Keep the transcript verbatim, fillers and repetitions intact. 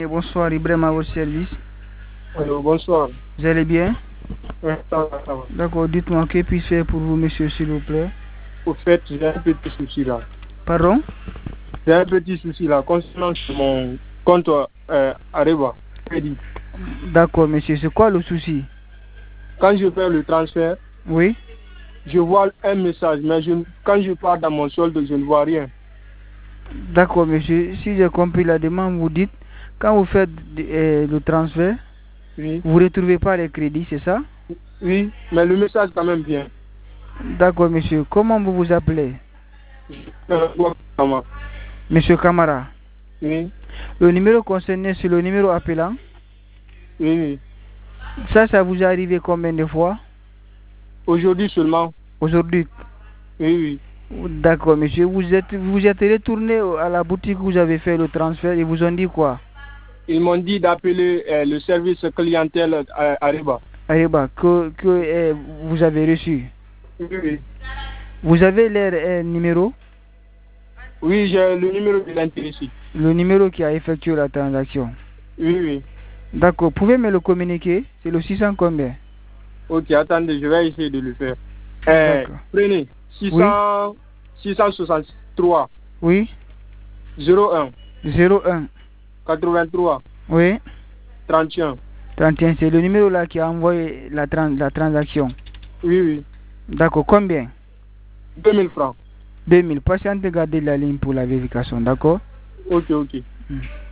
Bonsoir, Ibrahim à votre service. Allô, bonsoir. Vous allez bien? Oui, ça va, ça va. D'accord, dites-moi, que puis-je faire pour vous, monsieur, s'il vous plaît? Au fait, j'ai un petit souci là. Pardon? J'ai un petit souci là concernant mon compte euh, Areva. D'accord, monsieur, c'est quoi le souci? Quand je fais le transfert, Oui? je vois un message, mais je, quand je pars dans mon solde, je ne vois rien. D'accord, monsieur, si j'ai compris la demande, vous dites, quand vous faites euh, le transfert, Oui. vous ne retrouvez pas les crédits, c'est ça? Oui, mais le message quand même vient. D'accord, monsieur, comment vous vous appelez? Euh, comment? Monsieur Camara. Oui. Le numéro concerné, c'est le numéro appelant? Oui, oui. Ça, ça vous est arrivé combien de fois? Aujourd'hui seulement. Aujourd'hui? Oui, oui. D'accord, monsieur. Vous êtes, vous êtes retourné à la boutique où vous avez fait le transfert et vous ont dit quoi? Ils m'ont dit d'appeler euh, le service clientèle à Areva. Areva, que, que euh, vous avez reçu. Oui, oui. Vous avez leur euh, numéro? Oui, j'ai le numéro de l'intéressé. Le numéro qui a effectué la transaction. Oui, oui. D'accord. Pouvez me le communiquer? C'est le six cents combien? Ok, attendez, je vais essayer de le faire. Euh, prenez six cents, oui. six cent soixante-trois. Oui. zéro un. zéro un. quatre-vingt-trois. Oui. trente et un. trente et un, c'est le numéro là qui a envoyé la, trans la transaction. Oui, oui. D'accord. Combien? deux mille francs. deux mille. Patientez, gardez la ligne pour la vérification, d'accord? Ok, ok. Hmm.